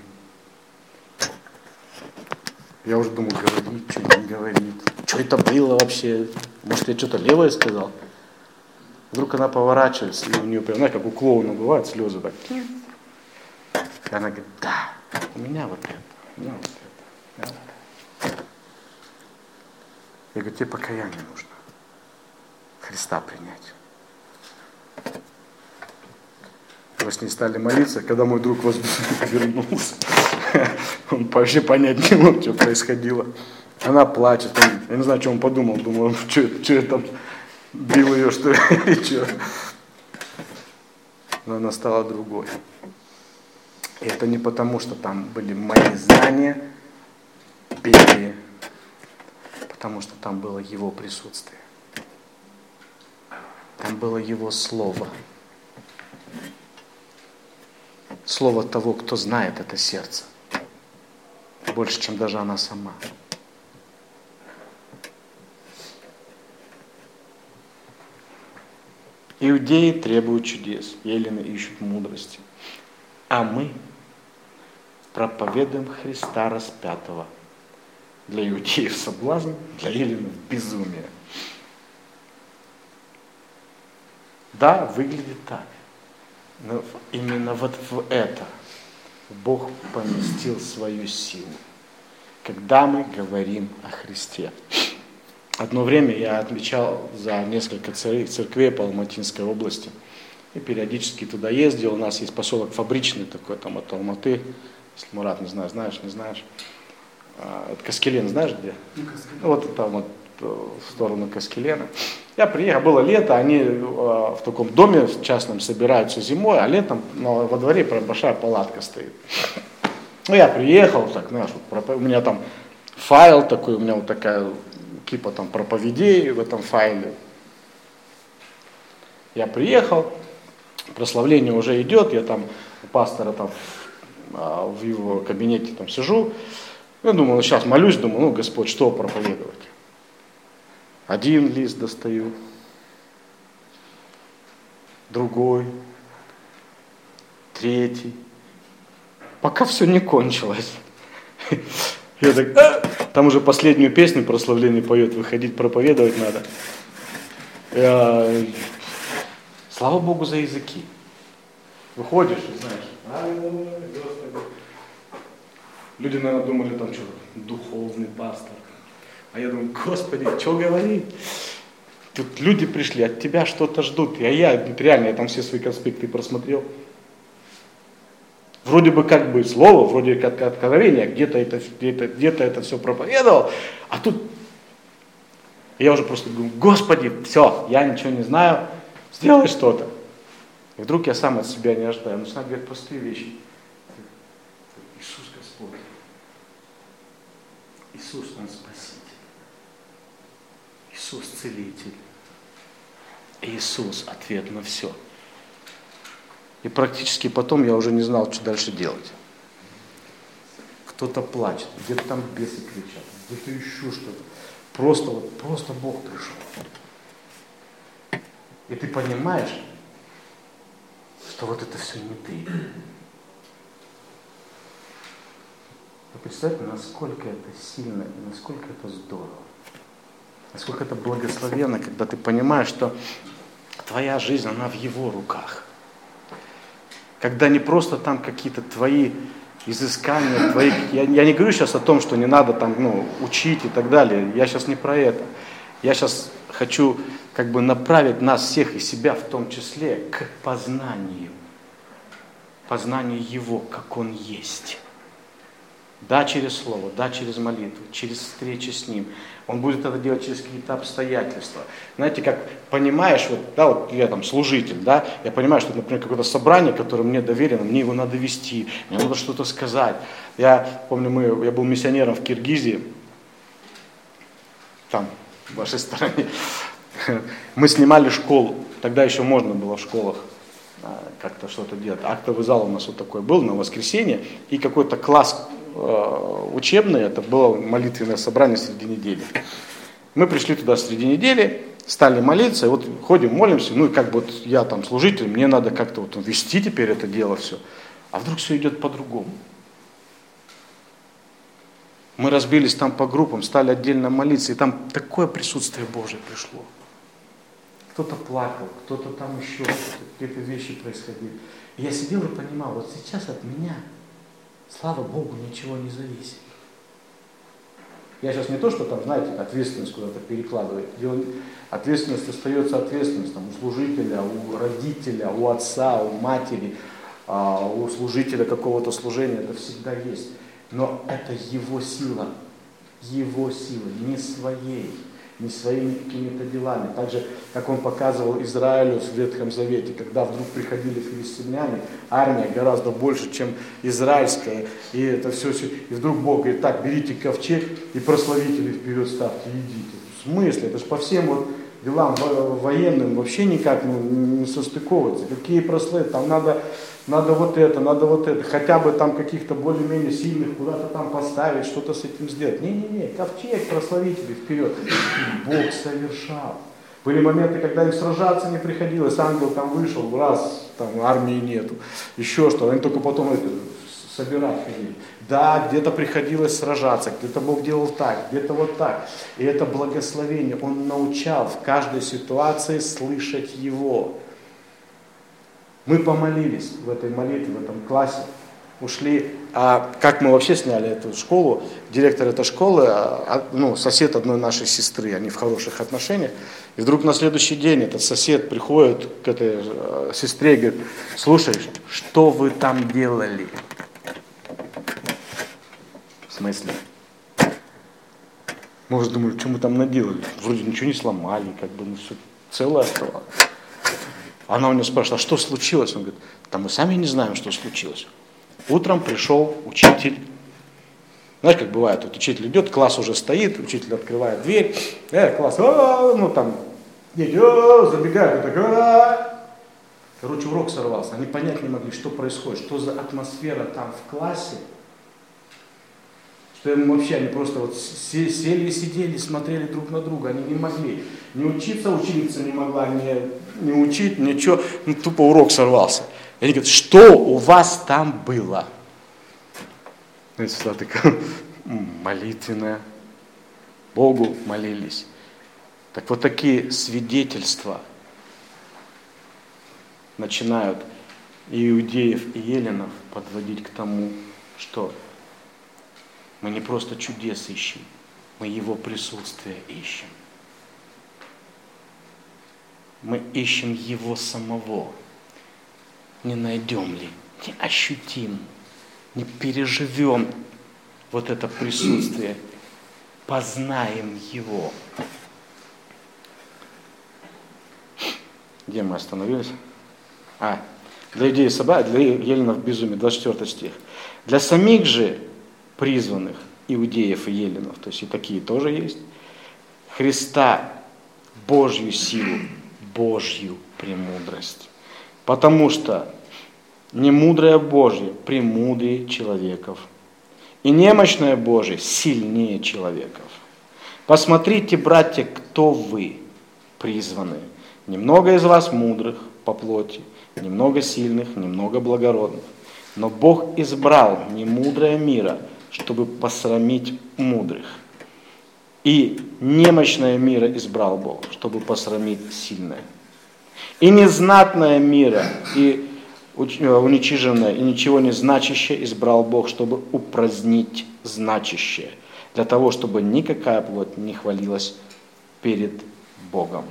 Speaker 1: Я уже думал, говорит, что не говорит. Что это было вообще? Может, я что-то левое сказал? Вдруг она поворачивается, и у нее, прям, знаешь, как у клоуна бывает, слезы так. И она говорит, да, у меня вот это, у меня вот это. Я говорю, тебе покаяние нужно. Христа принять. Мы с ней стали молиться, когда мой друг вернулся. Он вообще понять не мог, что происходило. Она плачет. Он, я не знаю, что он подумал. Думал, что, что я там бил ее, что ли, или что. Но она стала другой. И это не потому, что там были мои знания, Библии, потому что там было Его присутствие. Там было Его Слово. Слово того, кто знает это сердце. Больше, чем даже она сама. Иудеи требуют чудес, елены ищут мудрости. А мы проповедуем Христа распятого. Для иудеев соблазн, для еленов безумие. Да, выглядит так. Но именно вот в это Бог поместил свою силу, когда мы говорим о Христе. одно время я отвечал за несколько церквей по Алматинской области. И периодически туда ездил. У нас есть поселок Фабричный такой, там от Алматы. Если, Мурат, не знаю, знаешь, не знаешь. Это Каскелен, знаешь где? Ну, вот там вот в сторону Каскелена. Я приехал, было лето, они в таком доме частном собираются зимой, а летом ну, во дворе прям большая палатка стоит. Ну, я приехал, так, знаешь, вот, у меня там файл такой, у меня вот такая кипа там проповедей в этом файле. Я приехал, прославление уже идет, я там у пастора там в его кабинете там сижу. Я думал, ну, сейчас молюсь, думаю, ну, Господь, что проповедовать? Один лист достаю, другой, третий. Пока все не кончилось. Я так, а! Там уже последнюю песню прославление поет, выходить проповедовать надо. Я... Слава Богу за языки. Выходишь и знаешь, люди, наверное, думали, там что, духовный пастор. А я думаю, Господи, что говорить? Тут люди пришли, от тебя что-то ждут. А я, реально, я там все свои конспекты просмотрел. Вроде бы как бы слово, вроде как откровение, где-то это, где-то, где-то это все проповедовал. А тут я уже просто думаю, Господи, все, я ничего не знаю, сделай что-то. И вдруг я сам от себя не ожидаю. Начинаю говорить простые вещи. Иисус Господь. Иисус, Он Спаситель. Иисус Целитель. Иисус ответ на все. И практически потом я уже не знал, что дальше делать. Кто-то плачет, где-то там бесы кричат, где-то еще что-то. Просто вот, просто Бог пришел. И ты понимаешь, что вот это все не ты. Вы представьте, насколько это сильно и насколько это здорово. Насколько это благословенно, когда ты понимаешь, что твоя жизнь, она в Его руках. Когда не просто там какие-то твои изыскания, твои... Я, я не говорю сейчас о том, что не надо там, ну, учить и так далее. Я сейчас не про это. Я сейчас хочу как бы направить нас всех и себя в том числе к познанию. Познанию Его, как Он есть. Да, через Слово, да, через молитву, через встречи с Ним. Он будет это делать через какие-то обстоятельства. Знаете, как понимаешь, вот, да, вот я там служитель, да, я понимаю, что, например, какое-то собрание, которое мне доверено, мне его надо вести, мне надо что-то сказать. Я помню, мы, я был миссионером в Киргизии, там, в вашей стране. Мы снимали школу, тогда еще можно было в школах как-то что-то делать. Актовый зал у нас вот такой был на воскресенье, и какой-то класс учебное, это было молитвенное собрание среди недели. Мы пришли туда среди недели, стали молиться, и вот ходим, молимся, ну и как бы вот я там служитель, мне надо как-то вот вести теперь это дело все. А вдруг все идет по-другому. Мы разбились там по группам, стали отдельно молиться, и там такое присутствие Божие пришло. Кто-то плакал, кто-то там еще, какие-то вещи происходили. И я сидел и понимал, вот сейчас от меня, слава Богу, ничего не зависит. Я сейчас не то, что там, знаете, ответственность куда-то перекладывает. Ответственность остается ответственность там, у служителя, у родителя, у отца, у матери, у служителя какого-то служения. Это всегда есть. Но это его сила. Его сила, не своей. Не своими какими-то делами. Так же, как он показывал Израилю в Ветхом Завете, когда вдруг приходили филистимляне, армия гораздо больше, чем израильская, и это все, и вдруг Бог говорит, так, берите ковчег и прославители вперед ставьте, идите. В смысле? Это же по всем вот делам военным вообще никак ну, не состыковывается. Какие прославители? Там надо, надо вот это, надо вот это, хотя бы там каких-то более-менее сильных куда-то там поставить, что-то с этим сделать. Не-не-не, ковчег, прославители вперед. И Бог совершал. Были моменты, когда им сражаться не приходилось, ангел там вышел, раз, там армии нету, еще что, они только потом это, собирать ходили. Да, где-то приходилось сражаться, где-то Бог делал так, где-то вот так. И это благословение, Он научал в каждой ситуации слышать Его. Мы помолились в этой молитве, в этом классе, ушли, а как мы вообще сняли эту школу, директор этой школы, а, ну, сосед одной нашей сестры, они в хороших отношениях. И вдруг на следующий день этот сосед приходит к этой э, сестре и говорит: слушай, что вы там делали? В смысле? Мы уже думали, что мы там наделали. Вроде ничего не сломали, как бы, ну все целое оставалось. Она у него спрашивает: а что случилось? Он говорит: да мы сами не знаем, что случилось. Утром пришел учитель. Знаешь, как бывает, вот учитель идет, класс уже стоит, учитель открывает дверь, э, класс, а, ну там, идет, забегает, так, а. Короче, урок сорвался, они понять не могли, что происходит, что за атмосфера там в классе, что им вообще, они просто вот сели и сидели, смотрели друг на друга, они не могли, не учиться, ученица не могла, не, не учить, ничего, ну, тупо урок сорвался. И они говорят: что у вас там было? Сестра такая молитвенная, Богу молились. Так вот такие свидетельства начинают и иудеев, и эллинов подводить к тому, что мы не просто чудес ищем, мы Его присутствие ищем. Мы ищем Его самого. Не найдем ли, не ощутим, не переживем вот это присутствие, познаем Его. Где мы остановились? А, для идеи собак, для эллинов безумие, двадцать четвёртый стих. Для самих же призванных иудеев и эллинов, то есть и такие тоже есть, Христа Божью силу, Божью премудрость. Потому что немудрое Божье премудрее человеков, и немощное Божье сильнее человеков. Посмотрите, братья, кто вы, призванные. Немного из вас мудрых по плоти, немного сильных, немного благородных. Но Бог избрал немудрое мира, чтобы посрамить мудрых. И немощное мира избрал Бог, чтобы посрамить сильное. И незнатное мира, и уничиженное, и ничего не значащее избрал Бог, чтобы упразднить значащее, для того, чтобы никакая плоть не хвалилась перед Богом.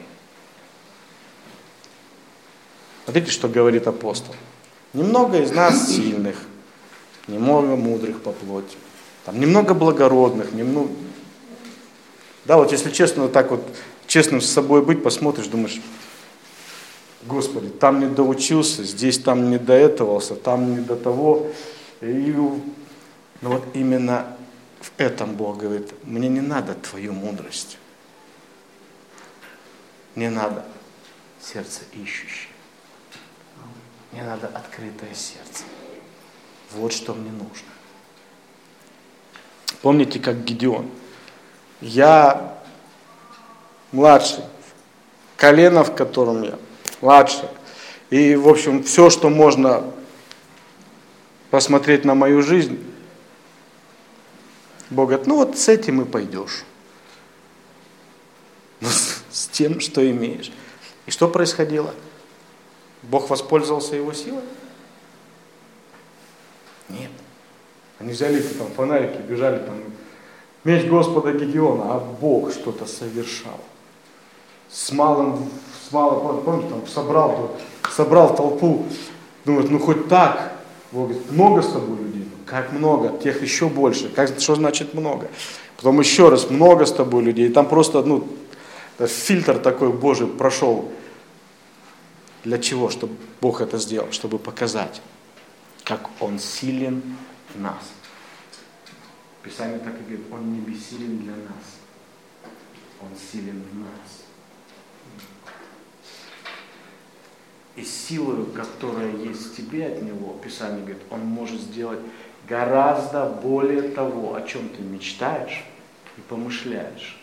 Speaker 1: Смотрите, что говорит апостол. Немного из нас сильных, немного мудрых по плоти, там, немного благородных, немного... Да, вот если честно, вот так вот, честным с собой быть, посмотришь, думаешь: Господи, там не доучился, здесь там не доэтовался, там не до того. И, но вот именно в этом Бог говорит: мне не надо твою мудрость. Мне надо сердце ищущее. Мне надо открытое сердце. Вот что мне нужно. Помните, как Гедеон? Я младший, колено, в котором я младший. И, в общем, все, что можно посмотреть на мою жизнь, Бог говорит: ну вот с этим и пойдешь. Ну, с, с тем, что имеешь. И что происходило? Бог воспользовался его силой? Нет. Они взяли там фонарики, бежали там, меч Господа Гедеона, а Бог что-то совершал. С малым, с малым, помните, там собрал, собрал толпу, думает: ну хоть так. Бог говорит: много с тобой людей? Как много? Тех еще больше. Как, что значит много? Потом еще раз: много с тобой людей. И там просто, ну, фильтр такой Божий прошел. Для чего? Чтобы Бог это сделал, чтобы показать, как Он силен в нас. Писание так и говорит: Он не бессилен для нас, Он силен в нас. И силою, которая есть в тебе от Него, Писание говорит, Он может сделать гораздо более того, о чем ты мечтаешь и помышляешь.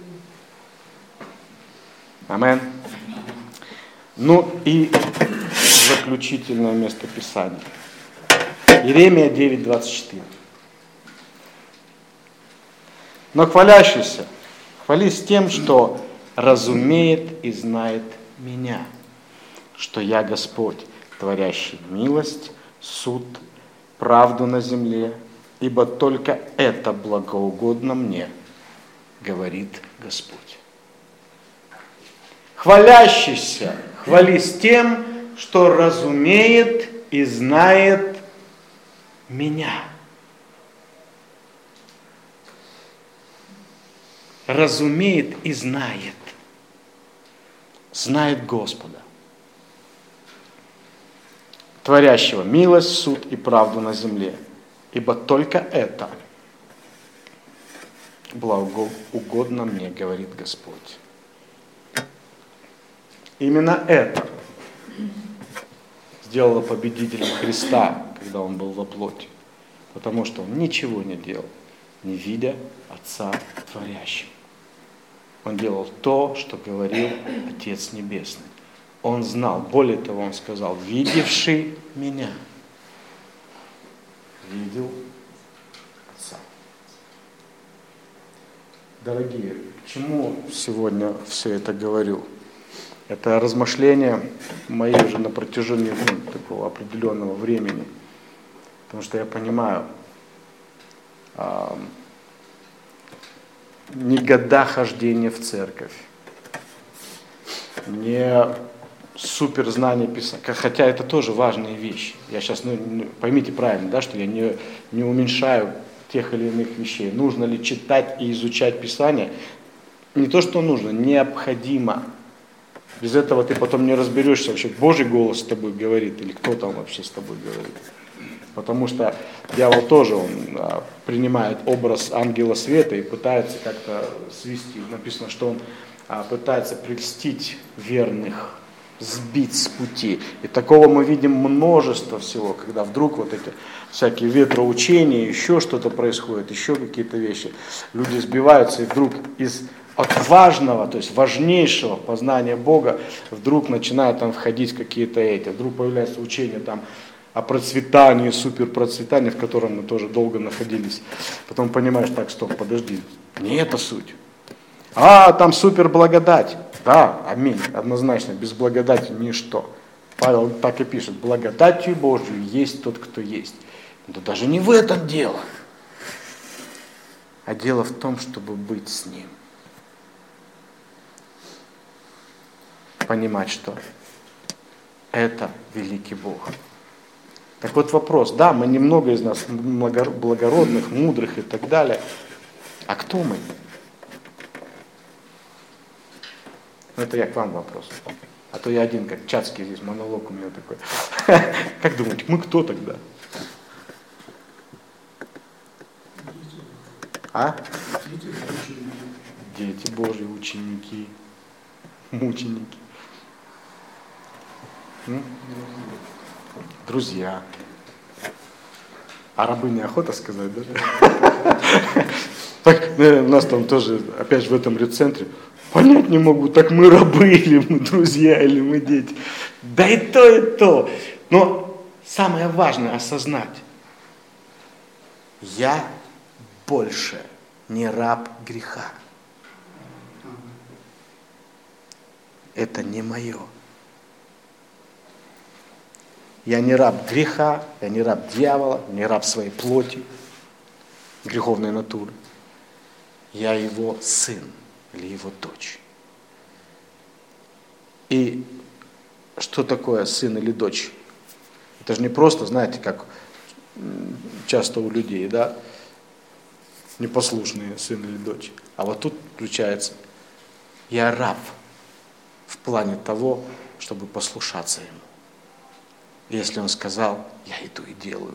Speaker 1: Амин. Ну и заключительное место Писания. Иеремия девять двадцать четыре. Но хвалящийся, хвались тем, что разумеет и знает меня, что я Господь, творящий милость, суд правду на земле, ибо только это благоугодно мне, говорит Господь. Хвалящийся, хвались тем, что разумеет и знает меня. Разумеет и знает. Знает Господа, творящего милость, суд и правду на земле. Ибо только это благоугодно мне, говорит Господь. Именно это сделало победителем Христа, когда Он был во плоти. Потому что Он ничего не делал, не видя Отца творящего. Он делал то, что говорил Отец Небесный. Он знал, более того, Он сказал, видевший меня, видел Отца. Дорогие, к чему сегодня все это говорю? Это размышления мои уже на протяжении ну, такого определенного времени. Потому что я понимаю, э, не года хождения в церковь, не суперзнание Писания, хотя это тоже важные вещи. Я сейчас, ну, поймите правильно, да, что я не, не уменьшаю тех или иных вещей. Нужно ли читать и изучать Писание? Не то, что нужно, необходимо. Без этого ты потом не разберешься, вообще Божий голос с тобой говорит, или кто там вообще с тобой говорит. Потому что дьявол тоже, он а, принимает образ ангела света и пытается как-то свести. Написано, что он а, пытается прельстить верных, сбить с пути. И такого мы видим множество всего, когда вдруг вот эти всякие ветроучения, еще что-то происходит, еще какие-то вещи. Люди сбиваются, и вдруг из от важного, то есть важнейшего познания Бога, вдруг начинают там входить какие-то эти, вдруг появляется учение там о процветании, суперпроцветании, в котором мы тоже долго находились. Потом понимаешь, так, стоп, подожди, не это суть. А, там супер благодать. Да, аминь, однозначно, без благодати ничто. Павел так и пишет, благодатью Божью есть тот, кто есть. Но даже не в этом дело, а дело в том, чтобы быть с Ним. Понимать, что это великий Бог. Так вот вопрос, да, мы немного из нас благородных, мудрых и так далее. А кто мы? Ну, это я к вам вопрос. А то я один, как Чацкий здесь, монолог у меня такой. Как думаете, мы кто тогда? А? Дети Божьи, ученики, мученики. М? Друзья. А рабы неохота сказать, да? Так, у нас там тоже, опять же, в этом рецентре, понять не могу, так мы рабы, или мы друзья, или мы дети. Да и то, и то. Но самое важное осознать. Я больше не раб греха. Это не мое. Я не раб греха, я не раб дьявола, не раб своей плоти, греховной натуры. Я его сын или его дочь. И что такое сын или дочь? Это же не просто, знаете, как часто у людей, да, непослушные сын или дочь. А вот тут включается, я раб в плане того, чтобы послушаться ему. Если он сказал, я иду и делаю.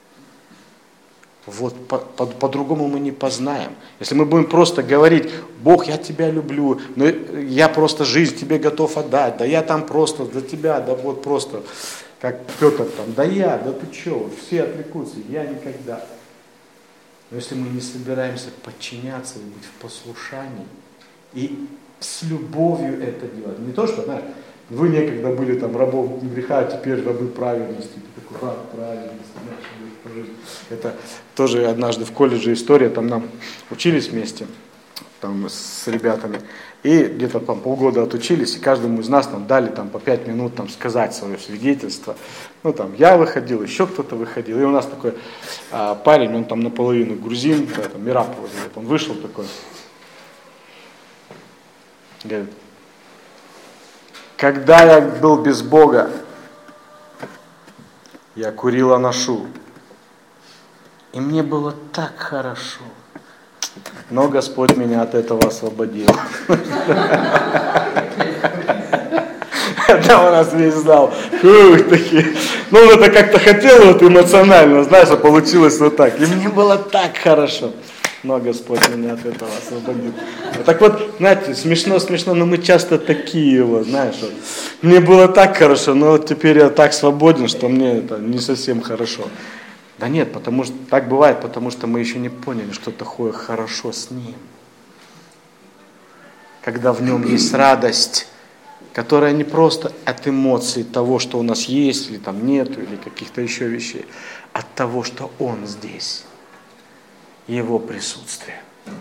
Speaker 1: Вот по, по, по-другому мы не познаем. Если мы будем просто говорить, Бог, я тебя люблю, но я просто жизнь тебе готов отдать, да я там просто за тебя, да вот просто, как Петр там, да я, да ты че, все отвлекутся, я никогда. Но если мы не собираемся подчиняться и быть в послушании, и с любовью это делать, не то, что, знаешь, вы некогда были там рабов греха, а теперь рабы праведности. Ты такой раб праведности. Это тоже однажды в колледже история, там нам учились вместе. там, с ребятами. И где-то там полгода отучились, и каждому из нас там дали там, по пять минут там, сказать свое свидетельство. Ну там я выходил, еще кто-то выходил. И у нас такой а, парень, он там наполовину грузин, это, Мираб его зовут, он вышел такой. Говорит, когда я был без Бога, я курил анашу. И мне было так хорошо. Но Господь меня от этого освободил. Это у нас весь зал. Ух, такие. Ну, он это как-то хотел вот эмоционально, знаешь, а получилось вот так. И мне было так хорошо. Но Господь меня от этого освободил. Так вот, знаете, смешно, смешно, но мы часто такие вот, знаешь, вот. Мне было так хорошо, но вот теперь я так свободен, что мне это не совсем хорошо. Да нет, потому что так бывает, потому что мы еще не поняли, что такое хорошо с Ним. Когда в Нем есть радость, которая не просто от эмоций того, что у нас есть, или там нету, или каких-то еще вещей, от того, что Он здесь, Его присутствие.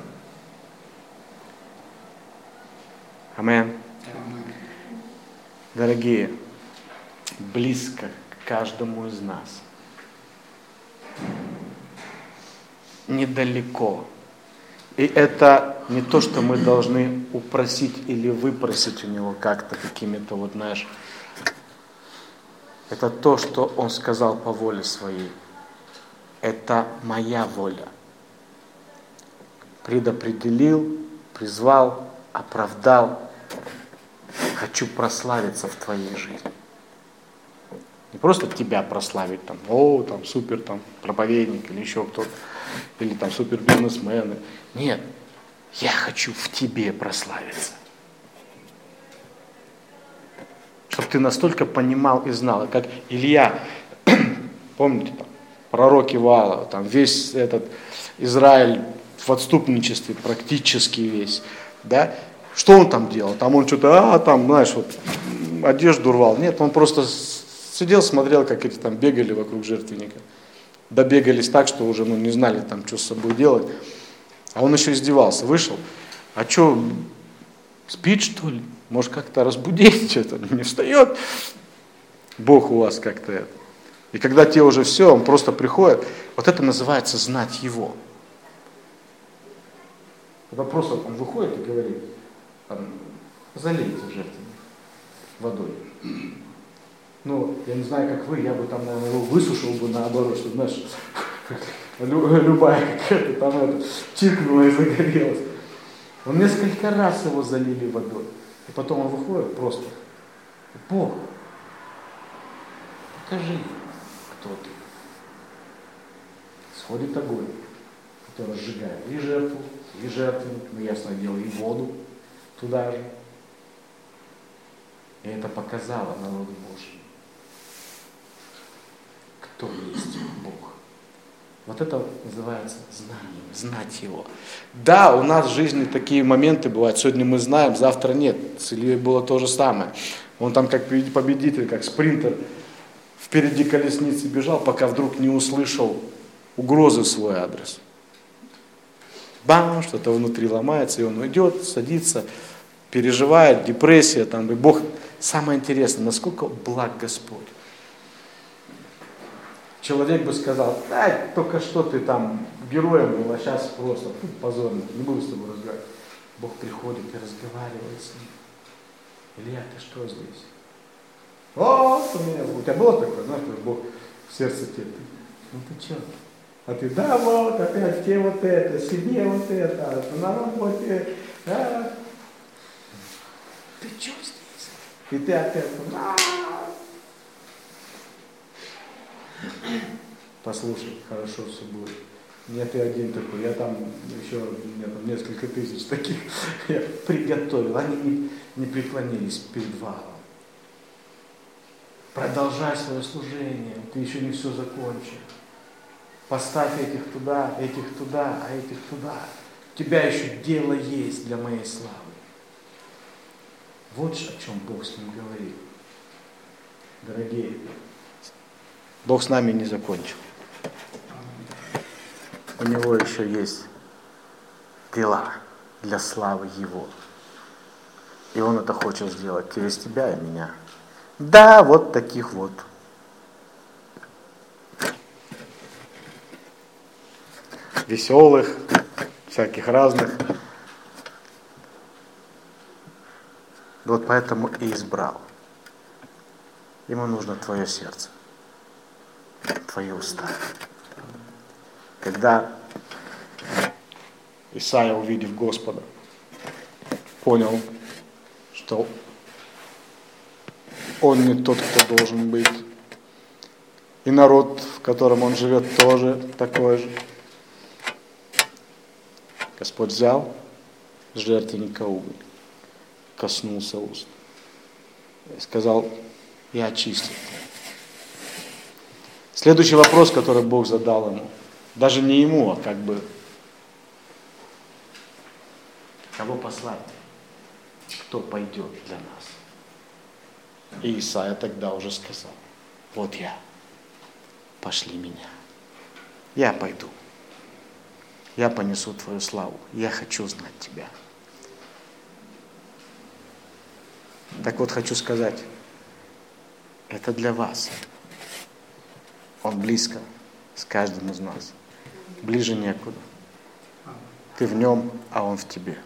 Speaker 1: Аминь. Дорогие, близко к каждому из нас, недалеко. И это не то, что мы должны упросить или выпросить у Него как-то какими-то, вот знаешь, это то, что Он сказал по воле Своей. Это моя воля. Предопределил, призвал, оправдал. Хочу прославиться в твоей жизни. Не просто тебя прославить, там, о, там, супер, там, проповедник или еще кто-то, или там супер бизнесмены. Нет, я хочу в тебе прославиться. Чтобы ты настолько понимал и знал, как Илья, помните, там, пророки Ваала, там весь этот Израиль в отступничестве практически весь, да, что он там делал? Там он что-то, а, там, знаешь, вот, одежду рвал. Нет, он просто сидел, смотрел, как эти там бегали вокруг жертвенника. Добегались так, что уже, ну, не знали там, что с собой делать. А он еще издевался, вышел. А что, спит, что ли? Может, как-то разбудить что-то? Не встает. Бог у вас как-то это. И когда те уже все, он просто приходит. Вот это называется знать Его. Когда просто он выходит и говорит, там, залейте жертвенник водой. Ну, я не знаю, как вы, я бы там, наверное, его высушил бы наоборот, что, знаешь, любая какая-то там это, чиркнула и загорелась. Он несколько раз его залили водой. И потом он выходит просто. Бог, покажи, кто ты. Сходит огонь, который разжигает и жертву, и жертвенник, ну, ясное дело, и воду туда же. И это показало народу Божьему, кто есть Бог. Вот это называется знанием, знать Его. Да, у нас в жизни такие моменты бывают. Сегодня мы знаем, завтра нет. С Ильей было то же самое. Он там как победитель, как спринтер впереди колесницы бежал, пока вдруг не услышал угрозы в свой адрес. Бам, что-то внутри ломается, и он идет, садится, переживает, депрессия, там, и Бог. Самое интересное, насколько благ Господь. Человек бы сказал, да, только что ты там героем был, а сейчас просто фу, позорно, не буду с тобой разговаривать. Бог приходит и разговаривает с ним. Илья, ты что здесь? О, у меня, у тебя было такое, знаешь, Бог в сердце тебе, ну ты что? А ты, да, вот, опять тебе вот это, себе вот это, на работе, да. Ты что здесь? И ты опять, а-а-а. Послушай, хорошо все будет. Не ты один такой, я там еще, у меня там несколько тысяч таких я приготовил. Они не, не преклонились перед Ваалом. Продолжай свое служение, ты еще не все закончил. Поставь этих туда, этих туда, а этих туда. У тебя еще дело есть для моей славы. Вот о чем Бог с ним говорит. Дорогие, Бог с нами не закончил. У Него еще есть дела. для славы Его. И Он это хочет сделать через тебя и меня. Да, вот таких вот. Веселых, всяких разных. Вот поэтому и избрал. Ему нужно твое сердце, твои уста. Когда Исаия, увидев Господа, понял, что он не тот, кто должен быть. И народ, в котором он живет, тоже такой же. Господь взял с жертвенника уголь, коснулся уст и сказал: я очистил. Следующий вопрос, который Бог задал ему, даже не ему, а как бы: кого послать? Кто пойдет для нас? И Исаия тогда уже сказал: вот я, пошли меня. Я пойду. Я понесу твою славу. Я хочу знать тебя. Так вот, хочу сказать, это для вас. Он близко с каждым из нас. Ближе некуда. Ты в нем, а он в тебе.